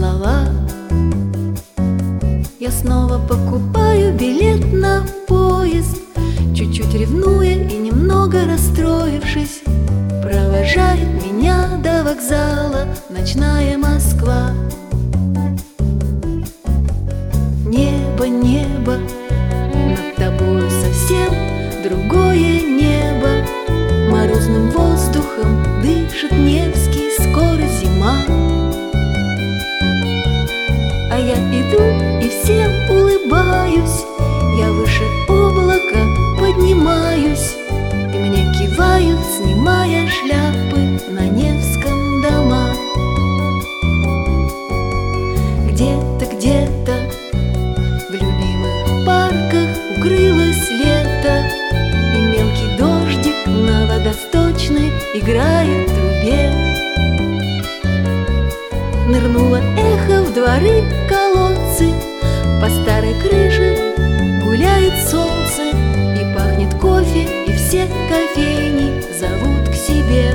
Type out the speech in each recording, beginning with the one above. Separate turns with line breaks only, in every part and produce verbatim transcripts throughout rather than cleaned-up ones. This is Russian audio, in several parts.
слова. Я снова покупаю билет на поезд, чуть-чуть ревнуя и немного расстроившись. Провожает меня до вокзала ночная Москва. Небо, небо, над тобою совсем другое небо. Морозным воздухом дышит Невский, скоро зима. А я иду и всем улыбаюсь, я выше облака поднимаюсь, и мне кивают, снимая шляпы на Невском дома. Где-то, где-то в любимых парках укрылось лето, и мелкий дождик на водосточной играет в трубе. Нырнуло эхо в дворы, колодцы, по старой крыше гуляет солнце, и пахнет кофе, и все кофейни зовут к себе.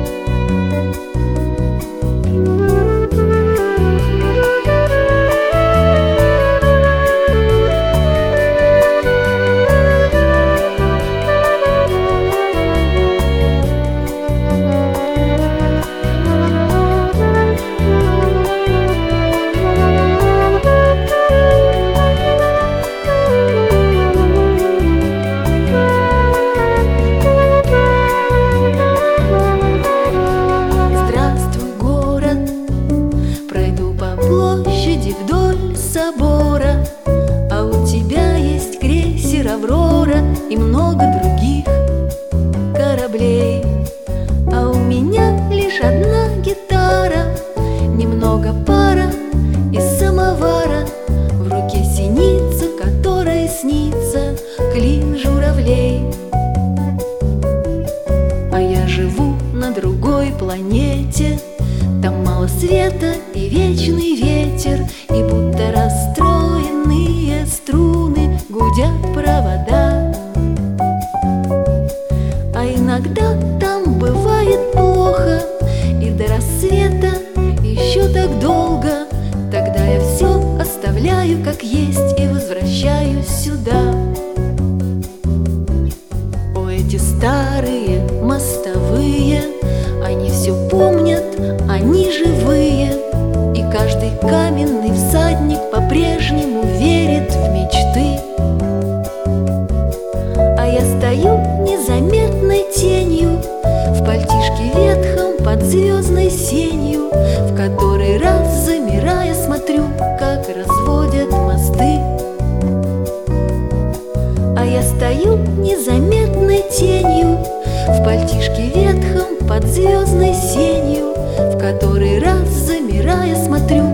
Вдоль собора, а у тебя есть крейсер «Аврора» и много других кораблей. А у меня лишь одна гитара, немного пара из самовара, в руке синица, которой снится клин журавлей. А я живу на другой планете, там мало света и вечный ветер, и будто расстроенные струны гудят провода. А иногда там бывает плохо, и до рассвета еще так долго. Тогда я все оставляю как есть и возвращаюсь сюда. О, эти старые мостовые, они все помнят, они живые, и каждый каменный всадник по-прежнему верит в мечты. А я стою незаметной тенью в пальтишке ветхом под звездной сенью, в который раз, замирая, смотрю, как разводят мосты. А я стою незаметной тенью в пальтишке ветхом под звездной сенью, в который раз, замирая, смотрю,